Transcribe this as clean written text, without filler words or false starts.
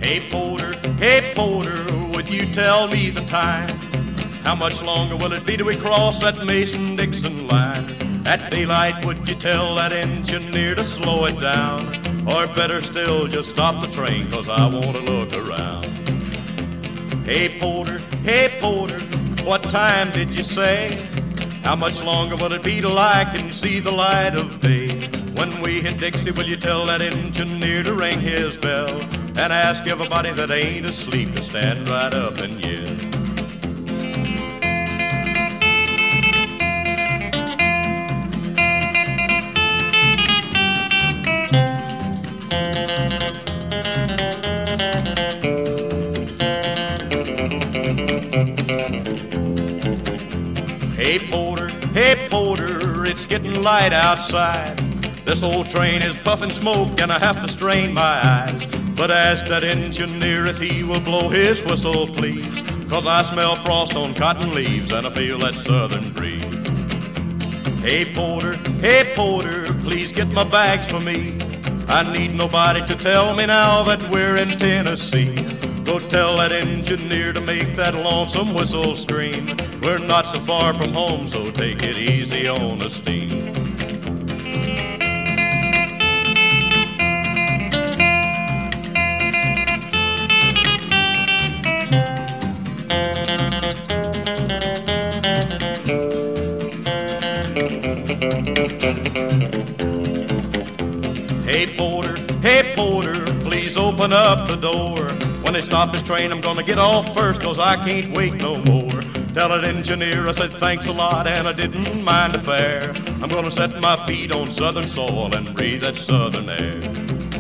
Hey porter, would you tell me the time? How much longer will it be till we cross that Mason-Dixon line? At daylight, would you tell that engineer to slow it down? Or better still, just stop the train, 'cause I want to look around. Hey porter, what time did you say? How much longer will it be till I can see the light of day? When we hit Dixie, will you tell that engineer to ring his bell and ask everybody that ain't asleep to stand right up and yell? Hey porter, it's getting light outside. This old train is puffing smoke and I have to strain my eyes. But ask that engineer if he will blow his whistle, please, 'cause I smell frost on cotton leaves and I feel that southern breeze. Hey porter, please get my bags for me. I need nobody to tell me now that we're in Tennessee. Go tell that engineer to make that lonesome whistle scream. We're not so far from home, so take it easy on the steam. Hey porter, please open up the door. When they stop this train, I'm gonna get off first, 'cause I can't wait no more. Tell that engineer I said thanks a lot and I didn't mind the fare. I'm gonna set my feet on southern soil and breathe that southern air.